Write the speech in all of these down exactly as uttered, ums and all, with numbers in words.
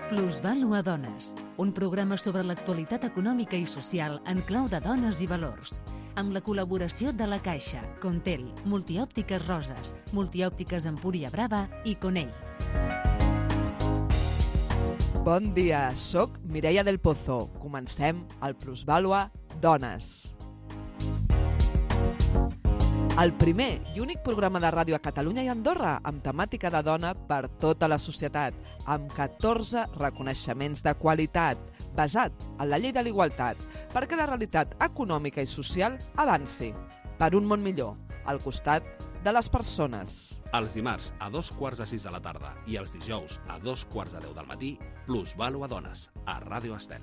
Plusvàlua Dones, un programa sobre l'actualitat econòmica i social en clau de dones i valors, amb la col·laboració de La Caixa, Contel, Multiòptiques Roses, Multiòptiques Empúria Brava i Conell. Bon dia, soc Mireia del Pozo. Comencem el Plusvàlua Dones. El primer i únic programa de ràdio a Catalunya i Andorra amb temàtica de dona per tota la societat, amb catorze reconeixements de qualitat, basat en la llei de l'igualtat, perquè la realitat econòmica i social avanci per un món millor, al costat de les persones. Els dimarts a dos quarts de sis de la tarda i els dijous a dos quarts de deu del matí, Plusvàlua Dones, a Ràdio Estel.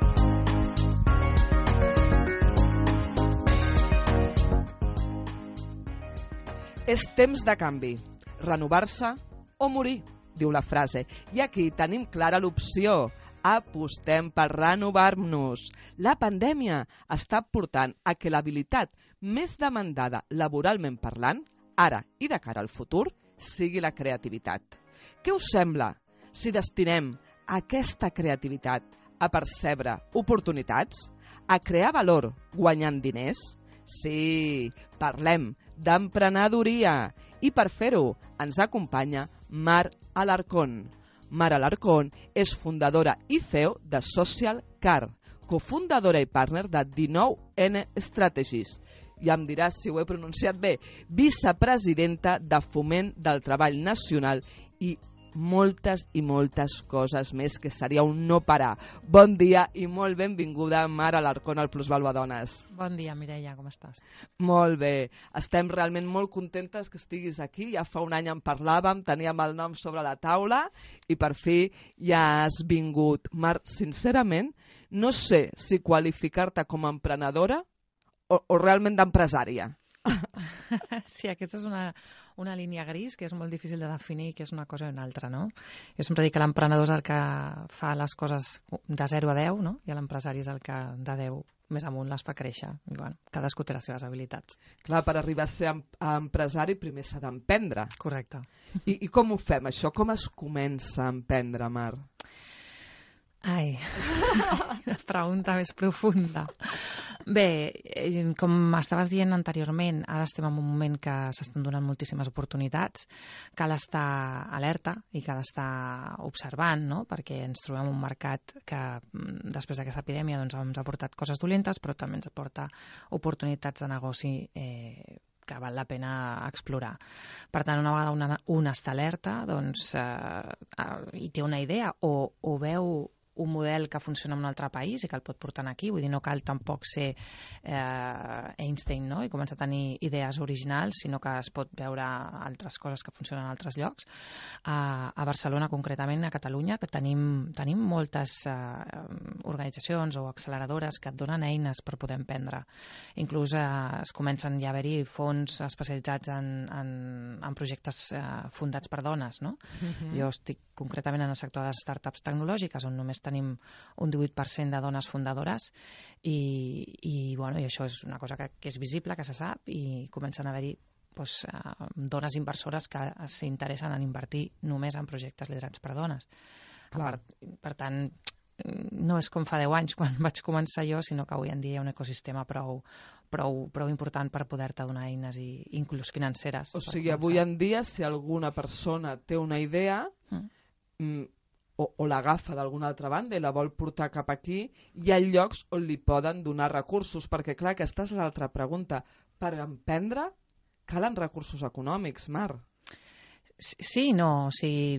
És temps de canvi, renovar-se o morir, diu la frase. I aquí tenim clara l'opció. Apostem per renovar-nos. La pandèmia està portant a que l'habilitat més demandada laboralment parlant, ara i de cara al futur, sigui la creativitat. Què us sembla si destinem aquesta creativitat a percebre oportunitats, a crear valor guanyant diners? Sí, parlem d'emprenedoria i per fer-ho ens acompanya Mar Alarcón. Mar Alarcón és fundadora i C E O de Social Car, cofundadora i partner de dinou ene Strategies. Ja em diràs si ho he pronunciat bé, vicepresidenta de Foment del Treball Nacional i moltes i moltes coses més que seria un no parar. Bon dia i molt benvinguda, Mar Alarcón, al Plusvàlua Dones. Bon dia, Mireia, com estàs? Molt bé. Estem realment molt contentes que estiguis aquí. Ja fa un any en parlàvem, teníem el nom sobre la taula i per fi ja has vingut. Mar, sincerament, no sé si qualificar-te com a emprenedora o, o realment d'empresària. Sí, aquesta és una, una línia gris que és molt difícil de definir que és una cosa o una altra, no? Jo sempre dic que l'emprenedor és el que fa les coses de zero a deu, no? I l'empresari és el que de deu més amunt les fa créixer. I, bueno, cadascú té les seves habilitats. Clar, per arribar a ser em empresari primer s'ha d'emprendre. Correcte. I, I com ho fem, això? Com es comença a emprendre, Mar? Ai, una pregunta més profunda. Bé, com estaves dient anteriorment, ara estem en un moment que s'estan donant moltíssimes oportunitats, cal estar alerta i cal estar observant, no? Perquè ens trobem un mercat que després d'aquesta epidèmia doncs, ens ha portat coses dolentes, però també ens aporta oportunitats de negoci eh, que val la pena explorar. Per tant, una vegada una, una està alerta doncs, eh, i té una idea o, o veu un model que funciona en un altre país i que el pot portar aquí, vull dir, no cal tampoc ser eh, Einstein, no? I començar a tenir idees originals, sinó que es pot veure altres coses que funcionen en altres llocs. A, a Barcelona, concretament, a Catalunya, que tenim, tenim moltes eh, organitzacions o acceleradores que et donen eines per poder emprendre. Inclús eh, es comencen ja a haver-hi fons especialitzats en, en, en projectes eh, fundats per dones, no? Uh-huh. Jo estic concretament en el sector de les startups tecnològiques, on només tenim un divuit per cent de dones fundadores i, i, bueno, i això és una cosa que, que és visible, que se sap i comencen a haver-hi doncs, eh, dones inversores que s'interessen en invertir només en projectes liderats per dones. Per, per tant, no és com fa deu anys quan vaig començar jo, sinó que avui en dia hi ha un ecosistema prou, prou, prou important per poder-te donar eines i inclús financeres. O sigui, avui en dia, si alguna persona té una idea, mm. o, o l'agafa d'alguna altra banda i la vol portar cap aquí, hi ha llocs on li poden donar recursos, perquè clar, aquesta és l'altra pregunta. Per emprendre calen recursos econòmics, Mar. Sí, no, o sigui,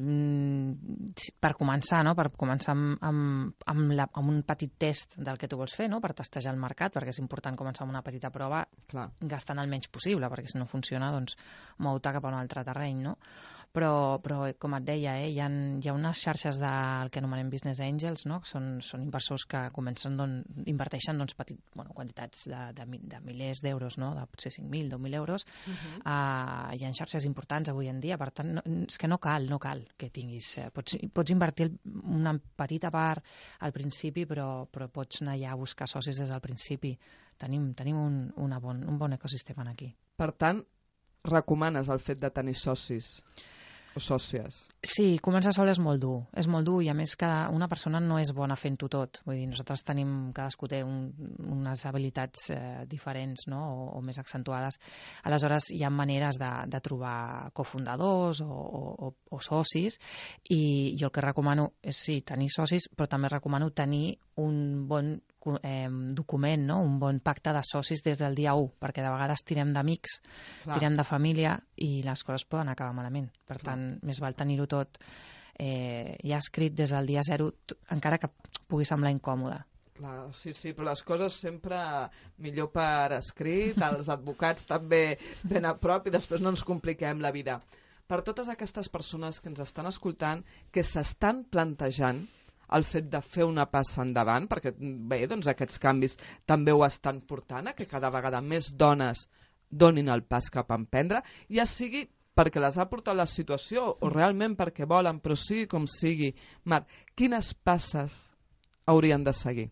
per començar, no? Per començar amb, amb, amb, la, amb un petit test del que tu vols fer, no? Per testejar el mercat, perquè és important començar amb una petita prova, clar, gastant el menys possible, perquè si no funciona, doncs mou-te cap a un altre terreny, no? Però, però com et deia, eh, hi, ha, hi ha unes xarxes del que anomenem Business Angels, no? Que són, són inversors que comencen, doncs, inverteixen doncs, petit, bueno, quantitats de, de, de milers d'euros, no? De potser cinc mil, deu mil euros. Uh-huh. uh, hi ha xarxes importants avui en dia, per tant, no, és que no cal, no cal que tinguis... Eh, pots, pots invertir una petita part al principi, però, però pots anar ja a buscar socis des del principi. Tenim, tenim un, una bon, un bon ecosistema aquí. Per tant, recomanes el fet de tenir socis? o sòcies? Sí, començar sol és molt dur, és molt dur i a més que una persona no és bona fent-ho tot. Vull dir, nosaltres tenim, cadascú té un, unes habilitats eh, diferents, no? o, o més accentuades. Aleshores hi ha maneres de, de trobar cofundadors o, o, o socis i jo el que recomano és sí, tenir socis, però també recomano tenir un bon eh, document, no? un bon pacte de socis des del dia u, perquè de vegades tirem d'amics, tirem de família i les coses poden acabar malament. Per Clar. tant, més val tenir-ho tot eh, ja escrit des del dia zero, encara que pugui semblar incòmode. Clar, sí, sí, però les coses sempre millor per escrit, els advocats també ben a prop i després no ens compliquem la vida. Per totes aquestes persones que ens estan escoltant, que s'estan plantejant el fet de fer una passa endavant, perquè bé, doncs aquests canvis també ho estan portant, a que cada vegada més dones donin el pas cap a emprendre, ja sigui perquè les ha portat la situació o realment perquè volen, però sigui com sigui. Mar, quines passes haurien de seguir?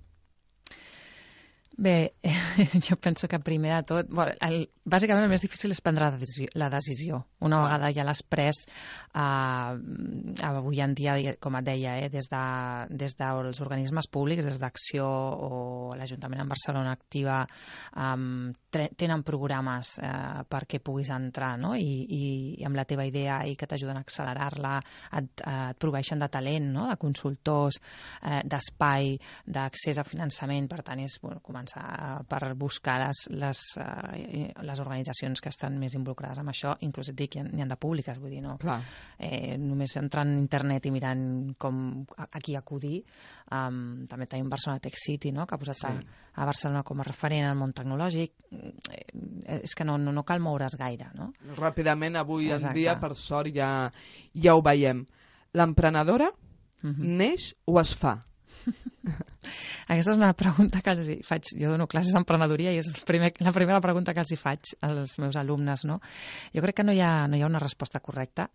Bé, jo penso que primer de tot, bueno, el, bàsicament el més difícil és prendre la decisió. La decisió. Una vegada ja l'has pres, eh, avui en dia, com et deia, eh, des, de, des dels organismes públics, des d'Acció o l'Ajuntament en Barcelona Activa, eh, tenen programes eh, perquè puguis entrar, no? I, i, i amb la teva idea i que t'ajuden a accelerar-la, et, et proveixen de talent, no? De consultors, eh, d'espai, d'accés a finançament, per tant, és bueno, començar per buscar les, les, uh, les organitzacions que estan més involucrades amb això, inclús et dic, n'hi ha de públiques, vull dir, no? Eh, només entrant en internet i mirant com a qui acudir. Um, també tenim Barcelona Tech City, no? Que ha posat sí. a, a Barcelona com a referent en el món tecnològic. Eh, és que no, no, no cal moure's gaire, no? Ràpidament, avui Exacte. en dia, per sort, ja, ja ho veiem. L'emprenedora uh-huh. neix o es fa? Aquesta és una pregunta que els hi faig. Jo dono classes d'emprenedoria i és el primer, la primera pregunta que els hi faig als meus alumnes, no? Jo crec que no hi ha, no hi ha una resposta correcta.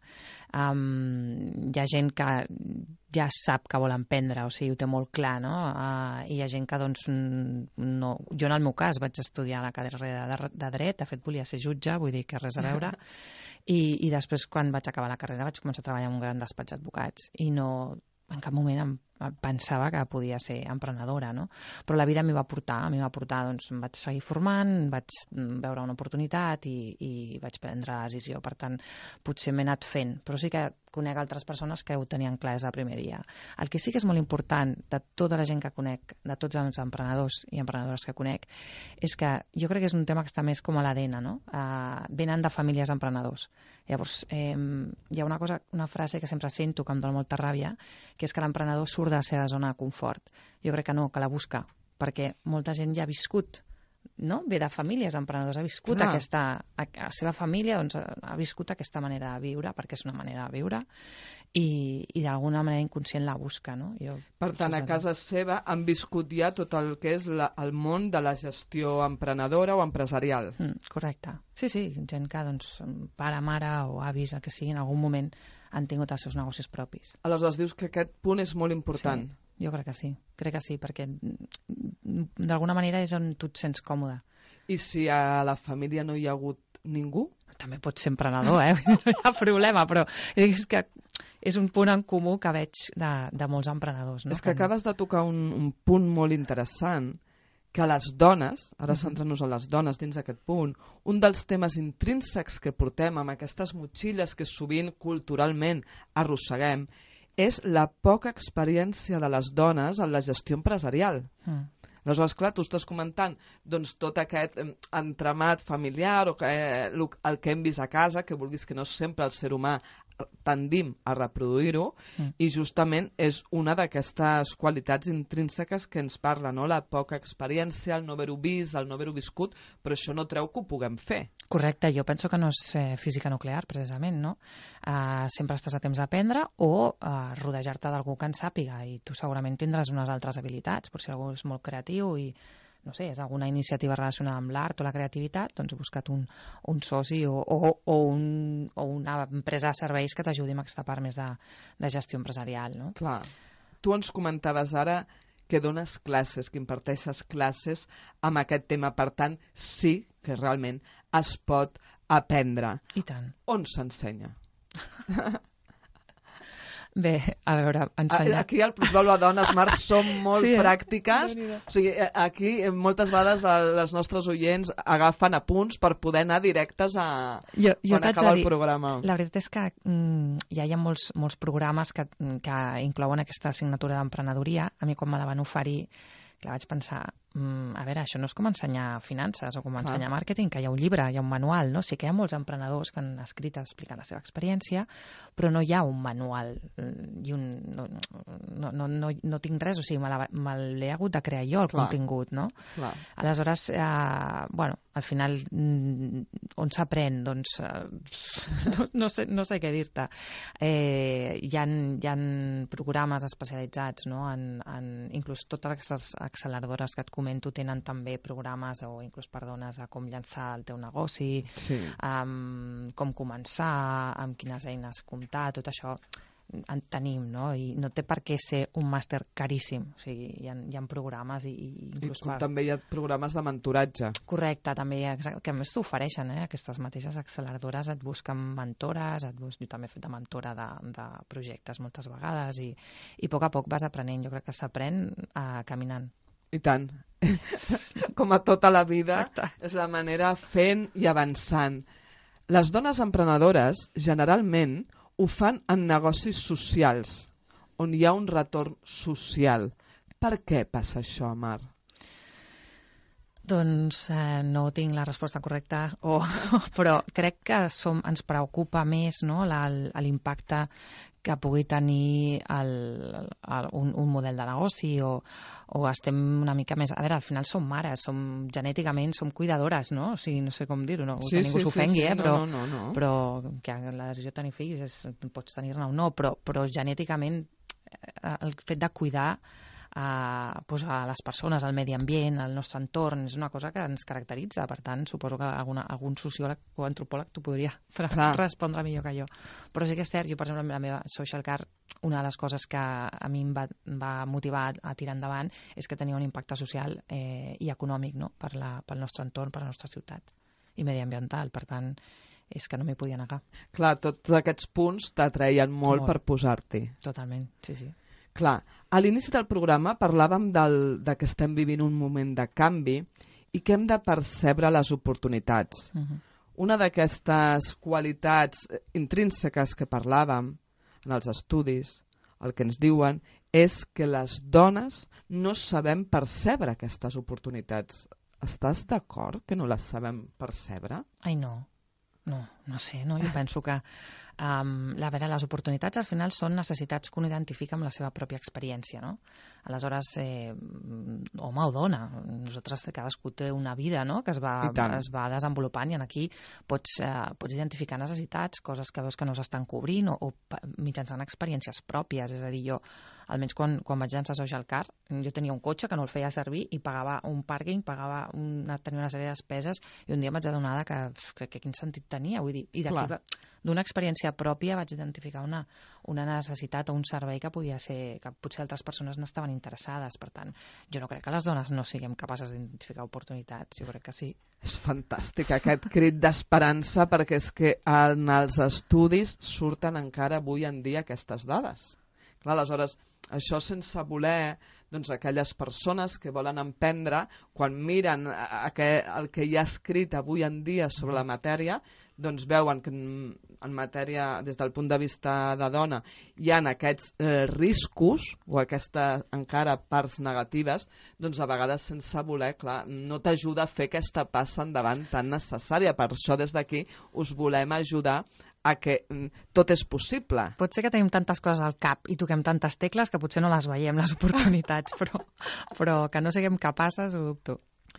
Um, hi ha gent que ja sap que vol emprendre, o sigui, ho té molt clar, no? Uh, I hi ha gent que, doncs, no... Jo, en el meu cas, vaig estudiar a la carrera de, de dret, de fet, volia ser jutge, vull dir que res a veure, i, i després, quan vaig acabar la carrera, vaig començar a treballar en un gran despatx d'advocats, i no... en cap moment em pensava que podia ser emprenedora, no? Però la vida m'hi va portar, m'hi va portar, doncs em vaig seguir formant, vaig veure una oportunitat i, i vaig prendre la decisió. Per tant, potser m'he anat fent, però sí que conec altres persones que ho tenien clar des del primer dia. El que sí que és molt important de tota la gent que conec, de tots els emprenedors i emprenedores que conec, és que jo crec que és un tema que està més com a l'A D N, no? Uh, venen de famílies emprenedors. Llavors, eh, hi ha una cosa, una frase que sempre sento que em dona molta ràbia, que és que l'emprenedor surt de la seva zona de confort. Jo crec que no, que la busca, perquè molta gent ja ha viscut, no? Ve de famílies emprenedors, ha viscut Clar. aquesta... A, a la seva família doncs, ha viscut aquesta manera de viure, perquè és una manera de viure, i, i d'alguna manera inconscient la busca, no? Jo, per tant, a casa seva han viscut ja tot el que és la, el món de la gestió emprenedora o empresarial. Mm, correcte. Sí, sí, gent que, doncs, pare, mare o avis, el que sigui, en algun moment han tingut els seus negocis propis. Aleshores, dius que aquest punt és molt important. Sí, jo crec que sí, crec que sí, perquè d'alguna manera és on tu et sents còmode. I si a la família no hi ha hagut ningú? També pot ser emprenedor, eh? No hi ha problema, però és que és un punt en comú que veig de, de molts emprenedors. No? És que acabes de tocar un, un punt molt interessant, que les dones, ara centrant-nos en les dones dins d'aquest punt, un dels temes intrínsecs que portem amb aquestes motxilles que sovint culturalment arrosseguem és la poca experiència de les dones en la gestió empresarial. Mm. Aleshores, clar, tu estàs comentant doncs, tot aquest eh, entramat familiar o que, eh, el que hem vist a casa, que vulguis que no sempre el ser humà tendim a reproduir-ho, mm. i justament és una d'aquestes qualitats intrínseques que ens parla, no? La poca experiència, el no haver-ho vist, el no haver-ho viscut, però això no treu que ho puguem fer. Correcte, jo penso que no és eh, física nuclear, precisament, no? Uh, sempre estàs a temps d'aprendre o uh, rodejar-te d'algú que en sàpiga, i tu segurament tindràs unes altres habilitats, potser algú és molt creatiu i no sé, és alguna iniciativa relacionada amb l'art o la creativitat, doncs he buscat un, un soci o, o, o, un, o una empresa de serveis que t'ajudi amb aquesta part més de, de gestió empresarial, no? Clar. Tu ens comentaves ara que dones classes, que imparteixes classes amb aquest tema, per tant, sí que realment es pot aprendre. I tant. On s'ensenya? Bé, a veure, ensenyar... Aquí al Plusvàlua Dones, Mar, som molt Sí, eh? pràctiques. O sigui, aquí moltes vegades les nostres oients agafen apunts per poder anar directes a jo, jo quan acaba dir, el programa. La veritat és que mm, ja hi ha molts, molts programes que, que inclouen aquesta assignatura d'emprenedoria. A mi quan me la van oferir, clar, vaig pensar, mm, a veure, això no és com ensenyar finances o com ensenyar ah. màrqueting, que hi ha un llibre, hi ha un manual, no? Sí que hi ha molts emprenedors que han escrit explicant la seva experiència, però no hi ha un manual i un... No, no, no, no, no tinc res, o sigui, me l'he hagut de crear jo, el Clar. contingut, no? Clar. Aleshores, eh, bueno, al final, on s'aprèn? Doncs, eh, no, no, sé, no sé què dir-te. Eh, hi, ha, hi ha programes especialitzats, no? En, en, inclús totes aquestes acceleradores que et comento tenen també programes o inclús per dones de com llançar el teu negoci, sí. um, com començar, amb quines eines comptar, tot això en tenim, no? I no té per què ser un màster caríssim. O sigui, hi ha, hi ha programes i, i inclús... I per... també hi ha programes de mentoratge. Correcte, també hi ha, que a més t'ofereixen, eh? Aquestes mateixes acceleradores et busquen mentores, et bus... jo també he fet de mentora de, de projectes moltes vegades i, i a poc a poc vas aprenent. Jo crec que s'aprèn uh, caminant. I tant. Com a tota la vida, Exacte. És la manera fent i avançant. Les dones emprenedores, generalment, ho fan en negocis socials, on hi ha un retorn social. Per què passa això, Mar? Doncs eh, no tinc la resposta correcta, o, però crec que som, ens preocupa més, no, l'impacte que pugui tenir el, el, un, un model de negoci o, o estem una mica més... A veure, al final som mares, som genèticament, som cuidadores, no? O sigui, no sé com dir-ho, no, sí, que ningú sí, s'ofengui, sí, sí. eh? Però, no, no, no, no. però que la decisió de tenir fills és, pots tenir-ne o no, però, però genèticament el fet de cuidar a, pues a les persones, al medi ambient, al nostre entorn, és una cosa que ens caracteritza. Per tant, suposo que alguna, algun sociòleg o antropòleg t'ho podria respondre millor que jo. Però sí que és cert, jo, per exemple, amb la meva social car, una de les coses que a mi em va, va motivar a tirar endavant és que tenia un impacte social eh, i econòmic, no? per la, pel nostre entorn, per la nostra ciutat, i mediambiental. Per tant, és que no m'hi podia negar. Clar, tots aquests punts t'atreien molt, molt per posar-t'hi. Totalment, sí, sí. Clar, a l'inici del programa parlàvem del, de que estem vivint un moment de canvi i que hem de percebre les oportunitats. Uh-huh. Una d'aquestes qualitats intrínseques que parlàvem en els estudis, el que ens diuen és que les dones no sabem percebre aquestes oportunitats. Estàs d'acord que no les sabem percebre? Ai, no. No, no sé, no? Jo penso que um, la vera, les oportunitats al final són necessitats que un identifica amb la seva pròpia experiència, no? Aleshores, eh, home o dona, nosaltres cadascú té una vida, no? que es va, es va desenvolupant i aquí pots, eh, pots identificar necessitats, coses que veus que no s'estan cobrint o, o mitjançant experiències pròpies. És a dir, jo, almenys quan, quan vaig llançar Social Car, jo tenia un cotxe que no el feia servir i pagava un pàrquing, pagava una, tenia una sèrie de despeses i un dia m'haig adonat que, que, que quin sentit tenia, vull dir, i d'aquí d'una experiència pròpia vaig identificar una, una necessitat o un servei que podia ser, que potser altres persones n'estaven interessades. Per tant, jo no crec que les dones no siguem capaces d'identificar oportunitats, jo crec que sí. És fantàstic aquest crit d'esperança, perquè és que en els estudis surten encara avui en dia aquestes dades. Clar, aleshores, això sense voler, doncs aquelles persones que volen emprendre, quan miren a, a que, el que hi ha escrit avui en dia sobre la matèria, doncs veuen que en, en matèria, des del punt de vista de dona, hi ha aquests eh, riscos o aquestes encara parts negatives, doncs a vegades sense voler, clar, no t'ajuda a fer aquesta passa endavant tan necessària. Per això des d'aquí us volem ajudar a que mm, tot és possible. Pot ser que tenim tantes coses al cap i toquem tantes tecles que potser no les veiem, les oportunitats, però, però que no siguem capaces, ho dubto.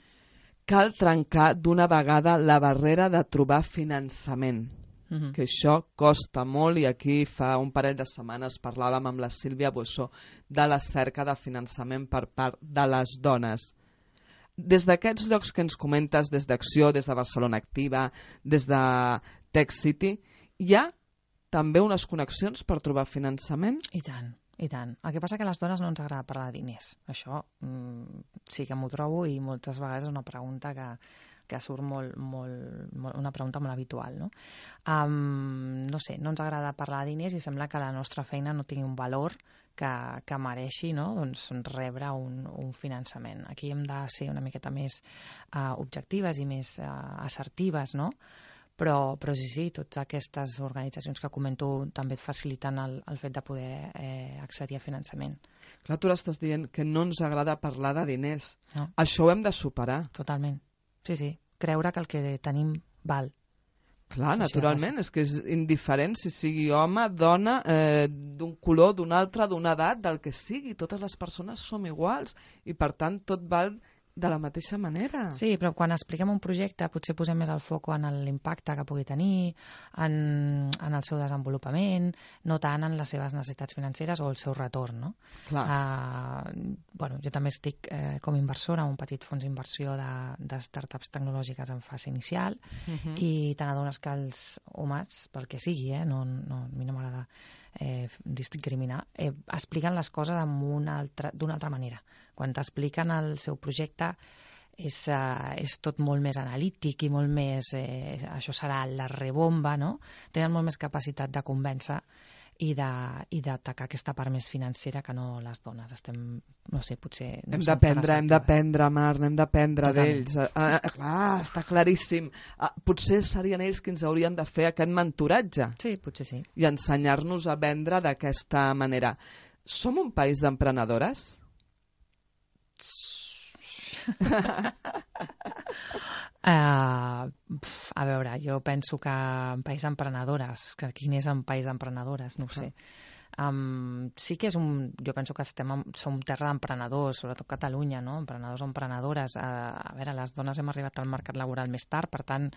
Cal trencar d'una vegada la barrera de trobar finançament, uh-huh. que això costa molt, i aquí fa un parell de setmanes parlàvem amb la Sílvia Boixó de la cerca de finançament per part de les dones. Des d'aquests llocs que ens comentes, des d'Acció, des de Barcelona Activa, des de Tech City, hi ha també unes connexions per trobar finançament? I tant, i tant. El que passa és que a les dones no ens agrada parlar de diners. Això mm, sí que m'ho trobo, i moltes vegades és una pregunta que que surt molt, molt, molt una pregunta molt habitual, no? Um, no sé, no ens agrada parlar de diners i sembla que la nostra feina no tingui un valor que, que mereixi, no? Doncs, rebre un, un finançament. Aquí hem de ser una miqueta més uh, objectives i més uh, assertives, no? Però, però sí, sí, totes aquestes organitzacions que comento també et faciliten el, el fet de poder eh, accedir a finançament. Clar, tu l'estàs dient que no ens agrada parlar de diners. No. Això ho hem de superar. Totalment. Sí, sí. Creure que el que tenim val. Clar, naturalment, és que és indiferent si sigui home, dona, eh, d'un color, d'un altre, d'una edat, del que sigui. Totes les persones som iguals i, per tant, tot val de la mateixa manera. Sí, però quan expliquem un projecte potser posem més el foc en l'impacte que pugui tenir, en, en el seu desenvolupament, no tant en les seves necessitats financeres o el seu retorn, no? Clar. Uh, bueno, jo també estic eh, com inversora en un petit fons d'inversió de, de startups tecnològiques en fase inicial Uh -huh. i te n'adones que els homes, pel que sigui, eh, no, no, a mi no m'agrada eh, discriminar, eh, expliquen les coses d'una altra, d'una altra manera. Quan t'expliquen el seu projecte és, uh, és tot molt més analític i molt més, eh, això serà la rebomba, no? Tenen molt més capacitat de convèncer i d'atacar aquesta part més financera que no les dones. Estem, no sé, potser... No hem d'aprendre, hem d'aprendre, Mar, hem d'aprendre d'ells. Ah, clar, està claríssim. Ah, potser serien ells qui ens haurien de fer aquest mentoratge. Sí, potser sí. I ensenyar-nos a vendre d'aquesta manera. Som un país d'emprenedores? Uh, pf, a veure, jo penso que en país emprenedores, que quin és un país emprenedores, no ho sé. Um, sí que és un... Jo penso que estem en, som terra d'emprenedors, sobretot Catalunya, no? Emprenedors o emprenedores. Uh, a veure, les dones hem arribat al mercat laboral més tard, per tant,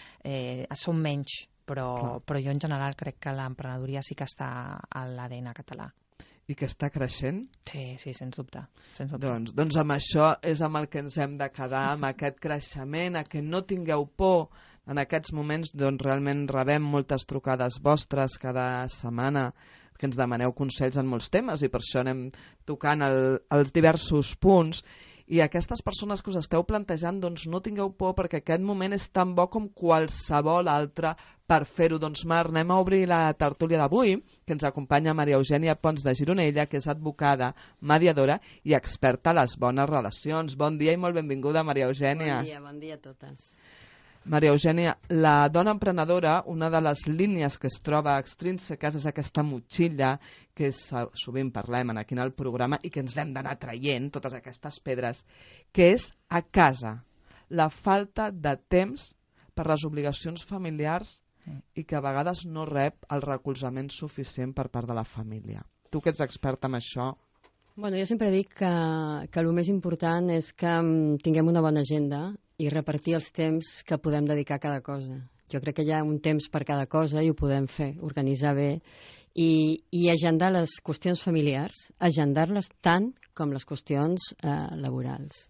eh, som menys, però, però jo en general crec que l'emprenedoria sí que està a l'A D N català. I que està creixent? Sí, sí, sens dubte. Sens dubte. Doncs, doncs amb això és amb el que ens hem de quedar, amb aquest creixement, a que no tingueu por. En aquests moments doncs, realment rebem moltes trucades vostres cada setmana que ens demaneu consells en molts temes i per això anem tocant el, els diversos punts. I aquestes persones que us esteu plantejant, doncs no tingueu por perquè aquest moment és tan bo com qualsevol altre per fer-ho. Doncs Mar, anem a obrir la tertúlia d'avui, que ens acompanya Maria Eugènia Pons de Gironella, que és advocada, mediadora i experta a les bones relacions. Bon dia i molt benvinguda, Maria Eugènia. Bon dia, bon dia a totes. Maria Eugènia, la dona emprenedora, una de les línies que es troba extrínseques és aquesta motxilla que és, sovint parlem aquí en el programa i que ens l'hem d'anar traient, totes aquestes pedres, que és a casa, la falta de temps per les obligacions familiars i que a vegades no rep el recolzament suficient per part de la família. Tu que ets experta en això... Bueno, jo sempre dic que, que el més important és que tinguem una bona agenda i repartir els temps que podem dedicar a cada cosa. Jo crec que hi ha un temps per cada cosa i ho podem fer, organitzar bé i, i agendar les qüestions familiars, agendar-les tant com les qüestions eh, laborals.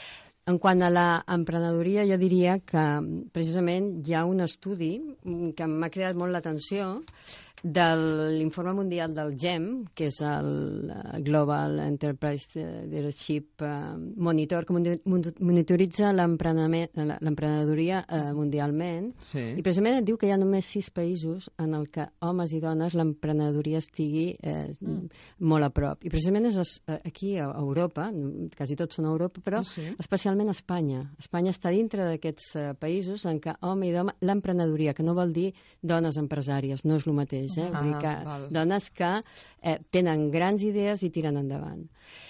En quant a l'emprenedoria, jo diria que precisament hi ha un estudi que m'ha cridat molt l'atenció de l'informe mundial del G E M, que és el Global Enterprise Leadership Monitor, que monitoritza l'emprenedoria mundialment. Sí. I precisament et diu que hi ha només sis països en el que homes i dones l'emprenedoria estigui eh, mm. molt a prop. I precisament és aquí a Europa, quasi tots són a Europa, però sí. especialment a Espanya. Espanya està dintre d'aquests eh, països en què home i dona l'emprenedoria, que no vol dir dones empresàries, no és el mateix. Eh? Vull dir que val. dones que eh, tenen grans idees i tiren endavant.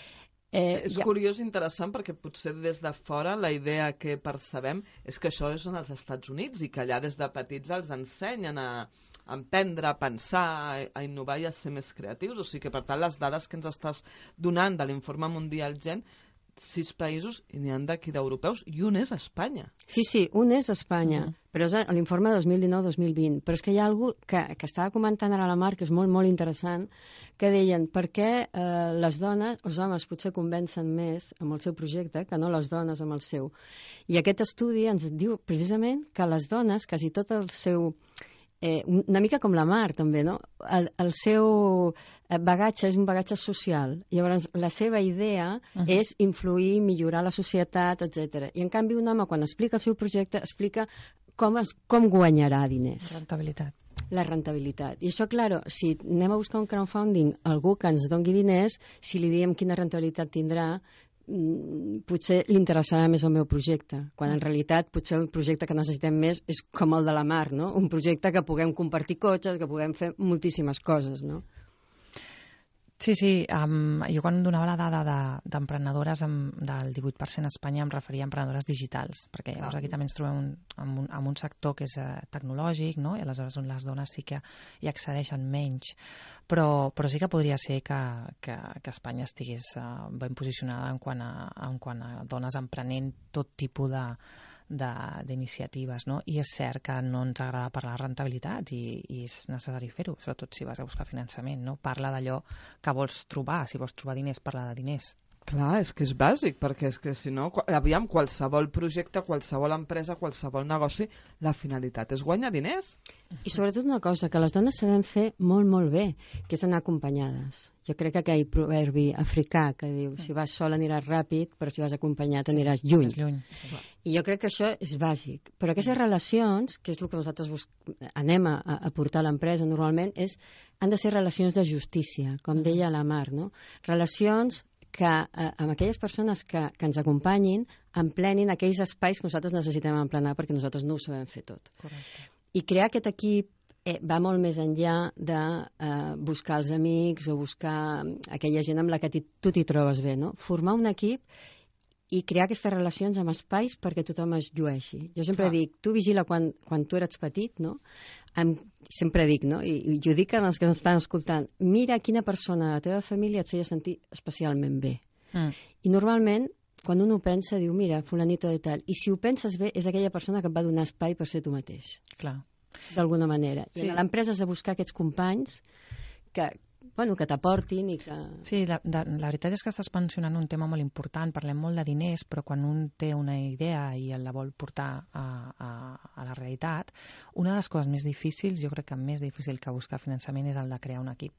Eh, és ja... curiós i interessant perquè potser des de fora la idea que percebem és que això és en els Estats Units i que allà des de petits els ensenyen a, a emprendre, a pensar, a, a innovar i a ser més creatius. O sigui que per tant les dades que ens estàs donant de l'informe mundial Gen, sis països i n'hi ha d'aquí d'europeus i un és Espanya. Sí, sí, un és Espanya, uh-huh. però és l'informe dos mil dinou dos mil vint. Però és que hi ha algú que, que estava comentant ara la Mar, que és molt, molt interessant, que deien per què eh, les dones, els homes potser convencen més amb el seu projecte que no les dones amb el seu. I aquest estudi ens diu precisament que les dones, quasi tot el seu eh, una mica com la Mar, també, no? El, el seu bagatge és un bagatge social. Llavors, la seva idea uh-huh. és influir, millorar la societat, etcètera. I, en canvi, un home, quan explica el seu projecte, explica com, es, com guanyarà diners. Rentabilitat. La rentabilitat. I això, clar, si anem a buscar un crowdfunding, algú que ens doni diners, si li diem quina rentabilitat tindrà, potser li interessarà més el meu projecte, quan en realitat potser el projecte que necessitem més és com el de la Mar, no? Un projecte que puguem compartir cotxes, que puguem fer moltíssimes coses, no? Sí, sí. Um, jo quan donava la dada de, d'emprenedores amb, del divuit per cent a Espanya em referia a emprenedores digitals, perquè llavors aquí també ens trobem un, amb, un, amb un sector que és uh, tecnològic, no? I aleshores on les dones sí que hi accedeixen menys. Però, però sí que podria ser que, que, que Espanya estigués uh, ben posicionada en quant, a, en quant a dones emprenent tot tipus de d'iniciatives, no? I és cert que no ens agrada parlar de rentabilitat i, i és necessari fer-ho, sobretot si vas a buscar finançament, no? Parla d'allò que vols trobar, si vols trobar diners, parla de diners. Clar, és que és bàsic, perquè és que si no, aviam, qualsevol projecte, qualsevol empresa, qualsevol negoci, la finalitat és guanyar diners. I sobretot una cosa, que les dones sabem fer molt, molt bé, que és anar acompanyades. Jo crec que aquell proverbi africà que diu, si vas sol aniràs ràpid, però si vas acompanyat aniràs sí, lluny. lluny. Sí. I jo crec que això és bàsic. Però aquestes relacions, que és el que nosaltres bus... anem a, a portar a l'empresa normalment, és, han de ser relacions de justícia, com deia la Mar, no? Relacions que eh, amb aquelles persones que, que ens acompanyin emplenin aquells espais que nosaltres necessitem emplenar perquè nosaltres no ho sabem fer tot. Correcte. I crear aquest equip eh, va molt més enllà de eh, buscar els amics o buscar aquella gent amb la que tu t'hi trobes bé, no? Formar un equip i crear aquestes relacions amb espais perquè tothom es llueixi. Jo sempre ah. dic, tu vigila quan, quan tu eres petit, no? Em, sempre dic, no? I, i ho dic als que ens estan escoltant, mira quina persona de la teva família et feia sentir especialment bé. Mm. I normalment, quan un ho pensa, diu, mira, fulanito de tal. I si ho penses bé, és aquella persona que et va donar espai per ser tu mateix. Clar. D'alguna manera. Sí. I a l'empresa has de buscar aquests companys que, bueno, que t'aportin i que... Sí, la, de, la veritat és que estàs mencionant un tema molt important. Parlem molt de diners, però quan un té una idea i la vol portar a, a, a la realitat, una de les coses més difícils, jo crec que més difícil que buscar finançament, és el de crear un equip.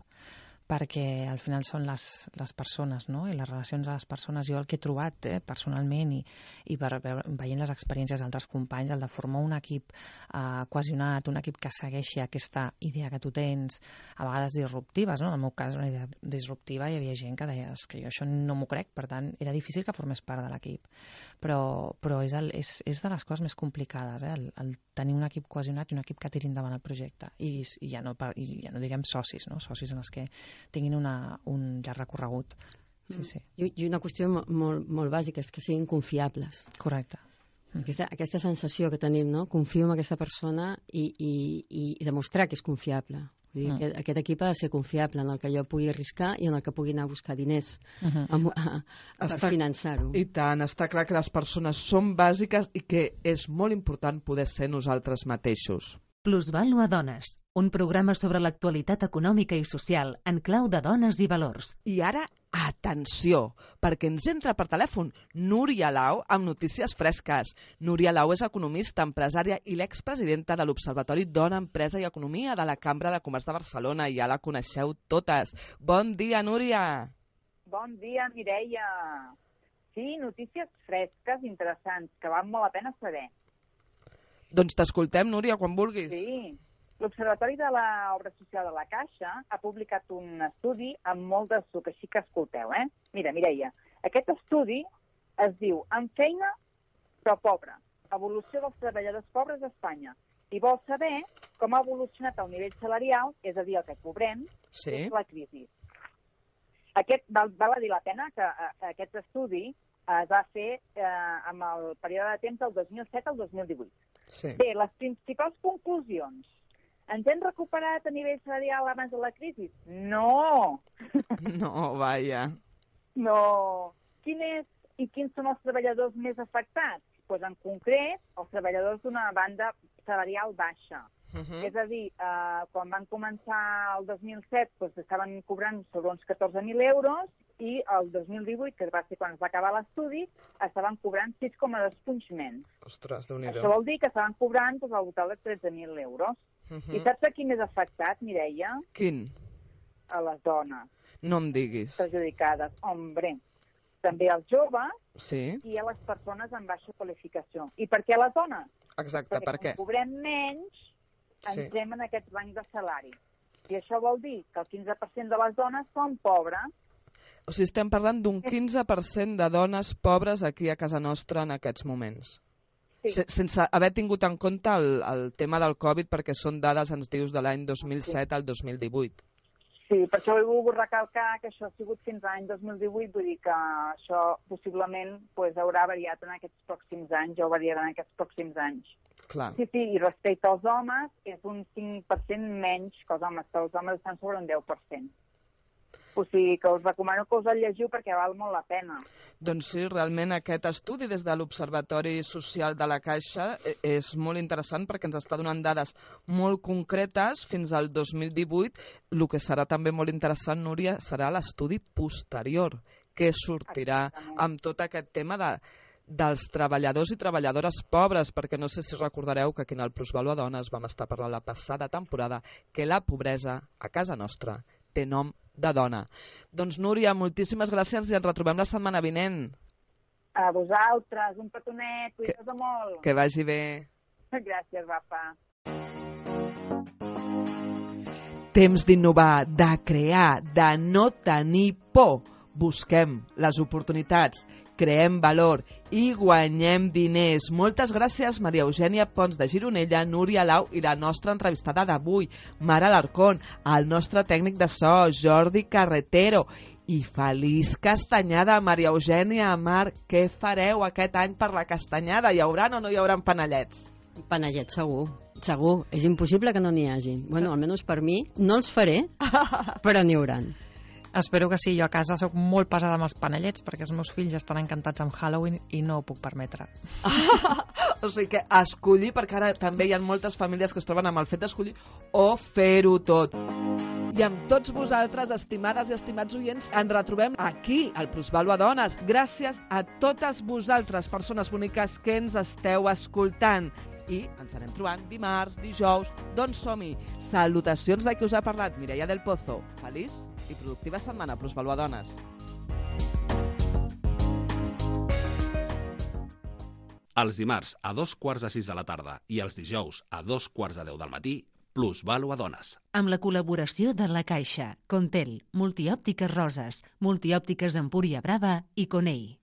Perquè al final són les, les persones, no? I les relacions de les persones. Jo el que he trobat eh, personalment i, i per, veient les experiències d'altres companys, el de formar un equip eh, cohesionat, un equip que segueixi aquesta idea que tu tens, a vegades disruptives, no? En el meu cas, una idea disruptiva, hi havia gent que deia que jo això no m'ho crec, per tant, era difícil que formés part de l'equip. Però, però és, el, és, és de les coses més complicades, eh? el, el tenir un equip cohesionat i un equip que tiri endavant el projecte. I, i, ja, no, i ja no diguem socis, no? Socis en els que tinguin una, un llarg recorregut. Sí, sí. I, I una qüestió molt, molt bàsica és que siguin confiables. Correcte. Aquesta, aquesta sensació que tenim, no? Confio en aquesta persona i, i, i demostrar que és confiable. Vull dir, mm. aquest, aquest equip ha de ser confiable, en el que jo pugui arriscar i en el que pugui anar a buscar diners uh -huh. a, a, a, per finançar-ho. I tant, està clar que les persones són bàsiques i que és molt important poder ser nosaltres mateixos. Plusvàlua Dones, un programa sobre l'actualitat econòmica i social en clau de dones i valors. I ara, atenció, perquè ens entra per telèfon Núria Lau amb notícies fresques. Núria Lau és economista, empresària i l'expresidenta de l'Observatori Dona, Empresa i Economia de la Cambra de Comerç de Barcelona. Ja la coneixeu totes. Bon dia, Núria. Bon dia, Mireia. Sí, notícies fresques, interessants, que val molt la pena saber. Doncs t'escoltem, Núria, quan vulguis. Sí. L'Observatori de l'Obra Social de la Caixa ha publicat un estudi amb molt de suc, així que escolteu, eh? Mira, Mireia, aquest estudi es diu Amb feina, però pobre. Evolució dels treballadors pobres a Espanya. I vol saber com ha evolucionat el nivell salarial, és a dir, el que cobrem, sí. és la crisi. Aquest, val, val a dir la pena que a, aquest estudi es va fer eh, amb el període de temps del dos mil set al dos mil divuit. Sí. Bé, les principals conclusions. Ens hem recuperat a nivell salarial abans de la crisi? No! No, vaja. No. Quin és i quins són els treballadors més afectats? Pues en concret, els treballadors d'una banda salarial baixa. Uh -huh. És a dir, eh, quan van començar el dos mil set, doncs estaven cobrant sobre uns catorze mil euros i el dos mil divuit, que va ser quan es va acabar l'estudi, estaven cobrant sis coma dos punts menys. Ostres, Déu-n'hi-do. Això vol dir que estaven cobrant doncs, al voltant de tretze mil euros. Uh I -huh. saps a qui més afectat, Mireia? Quin? A les dones No em diguis. perjudicades. Hombre, també als joves Sí, i a les persones amb baixa qualificació. I per què a les dones? exacte, per què? Com cobrem menys, Sí. entrem en aquest banc de salari. I això vol dir que el quinze per cent de les dones són pobres. O sigui, estem parlant d'un quinze per cent de dones pobres aquí a casa nostra en aquests moments. Sí. Se sense haver tingut en compte el, el tema del Covid, perquè són dades, ens dius, de l'any dos mil set al dos mil divuit. Sí, per això he volgut recalcar que això ha sigut fins a l'any dos mil divuit, vull dir que això possiblement pues, haurà variat en aquests pròxims anys, o variarà en aquests pròxims anys. Clar. Sí, sí, i respecte als homes, és un cinc per cent menys que els homes, que els homes estan sobre un deu per cent. O sigui que us recomano que us el llegiu perquè val molt la pena. Doncs sí, realment aquest estudi des de l'Observatori Social de la Caixa és molt interessant perquè ens està donant dades molt concretes fins al dos mil divuit. El que serà també molt interessant, Núria, serà l'estudi posterior, que sortirà amb tot aquest tema de, dels treballadors i treballadores pobres, perquè no sé si recordareu que aquí en el Plusvalua Dones vam estar parlant la passada temporada que la pobresa a casa nostra té nom de dona. Doncs, Núria, moltíssimes gràcies i ens retrobem la setmana vinent. A vosaltres, un petonet, cuideu-vos molt. Que vagi bé. Gràcies, Rafa. Temps d'innovar, de crear, de no tenir por. Busquem les oportunitats, creem valor i guanyem diners. Moltes gràcies, Maria Eugènia Pons de Gironella, Núria Lau i la nostra entrevistada d'avui, Mara Alarcón, el nostre tècnic de so, Jordi Carretero. I feliç castanyada, Maria Eugènia. Mar, què fareu aquest any per la castanyada? Hi haurà o no hi haurà panellets? Panellets, segur. Segur. És impossible que no n'hi hagi. Bueno, almenys per mi. No els faré, però n'hi hauran. Espero que sí, jo a casa sóc molt pesada amb els panellets perquè els meus fills estan encantats amb Halloween i no ho puc permetre. O sigui que escollir, perquè ara també hi ha moltes famílies que es troben amb el fet d'escollir o fer-ho tot. I amb tots vosaltres, estimades i estimats oients, ens retrobem aquí, al Plusvalua Dones. Gràcies a totes vosaltres, persones boniques que ens esteu escoltant. I ens anem trobant dimarts, dijous, doncs som-hi. Salutacions de qui us ha parlat, Mireia del Pozo. Feliç i productiva setmana, Plusvalua Dones. Els dimarts a dos quarts de sis de la tarda i els dijous a dos quarts de deu del matí, Plusvalua Dones. Amb la col·laboració de La Caixa, Contel, Multiòptiques Roses, Multiòptiques Empúria Brava i Conei.